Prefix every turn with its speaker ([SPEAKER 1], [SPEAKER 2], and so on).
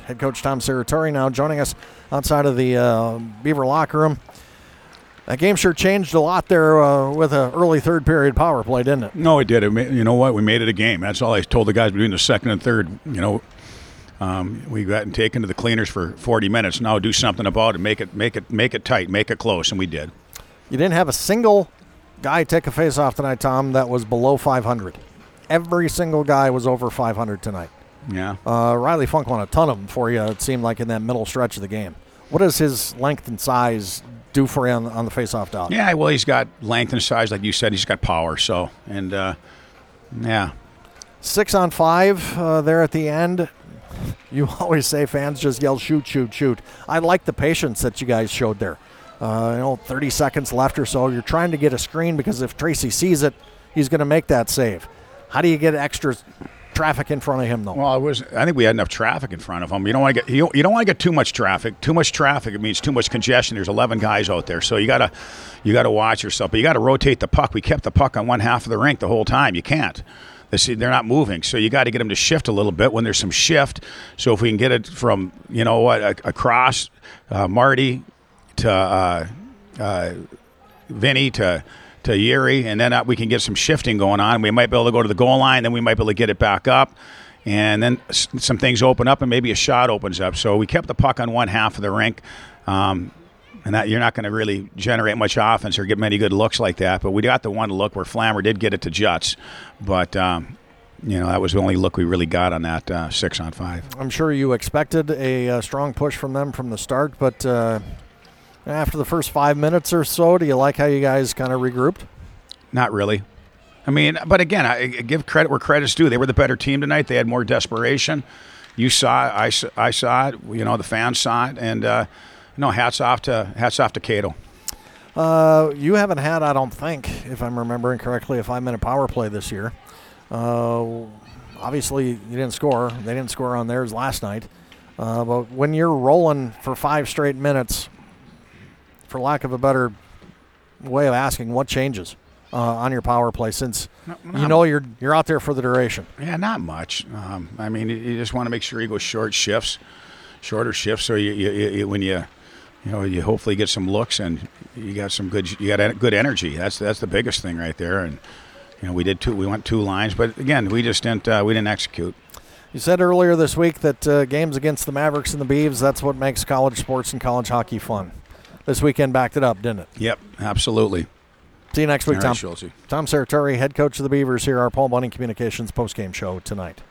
[SPEAKER 1] Head coach Tom Serratore now joining us outside of the Beaver locker room. That game sure changed a lot there with an early third period power play, didn't it?
[SPEAKER 2] No, it did. You know what? We made it a game. That's all I told the guys between the second and third. We got taken to the cleaners for 40 minutes. Now do something about it. Make it tight. Make it close, and we did.
[SPEAKER 1] You didn't have a single guy take a face-off tonight, Tom, that was below 500. Every single guy was over 500 tonight.
[SPEAKER 2] Yeah.
[SPEAKER 1] Riley Funk won a ton of them for you, it seemed like, in that middle stretch of the game. What does his length and size do for you on the face-off dog?
[SPEAKER 2] Yeah, well, he's got length and size, like you said. He's got power, so, and, yeah.
[SPEAKER 1] 6 on 5 there at the end. You always say fans just yell, shoot, shoot, shoot. I like the patience that you guys showed there. 30 seconds left or so. You're trying to get a screen because if Tracy sees it, he's going to make that save. How do you get extra traffic in front of him, though?
[SPEAKER 2] Well, I think we had enough traffic in front of him. You don't want to get too much traffic. Too much traffic, it means too much congestion. There's 11 guys out there, so you gotta watch yourself. But you got to rotate the puck. We kept the puck on one half of the rink the whole time. You can't. They're not moving, so you got to get them to shift a little bit when there's some shift. So if we can get it from across Marty to Vinny to Yuri, and then we can get some shifting going on. We might be able to go to the goal line, then we might be able to get it back up, and then some things open up, and maybe a shot opens up. So we kept the puck on one half of the rink, and that you're not going to really generate much offense or get many good looks like that. But we got the one look where Flammer did get it to Jutz, but that was the only look we really got on that 6 on 5.
[SPEAKER 1] I'm sure you expected a strong push from them from the start, but after the first 5 minutes or so, do you like how you guys kind of regrouped?
[SPEAKER 2] Not really. I mean, but again, I give credit where credit's due. They were the better team tonight. They had more desperation. You saw it. I saw it. The fans saw it. And, hats off to Cato.
[SPEAKER 1] You haven't had, I don't think, if I'm remembering correctly, a 5-minute power play this year. Obviously, you didn't score. They didn't score on theirs last night. But when you're rolling for 5 straight minutes, for lack of a better way of asking, what changes on your power play since you're out there for the duration?
[SPEAKER 2] Yeah, not much. You just want to make sure you go shorter shifts, so you hopefully get some looks and you got good energy. That's the biggest thing right there. And we went 2 lines, but again, we just didn't execute.
[SPEAKER 1] You said earlier this week that games against the Mavericks and the Beavs, that's what makes college sports and college hockey fun. This weekend backed it up, didn't it?
[SPEAKER 2] Yep, absolutely.
[SPEAKER 1] See you next week,
[SPEAKER 2] All
[SPEAKER 1] Tom.
[SPEAKER 2] right, Schultze.
[SPEAKER 1] Tom Serratore, head coach of the Beavers, here, our Paul Bunning Communications postgame show tonight.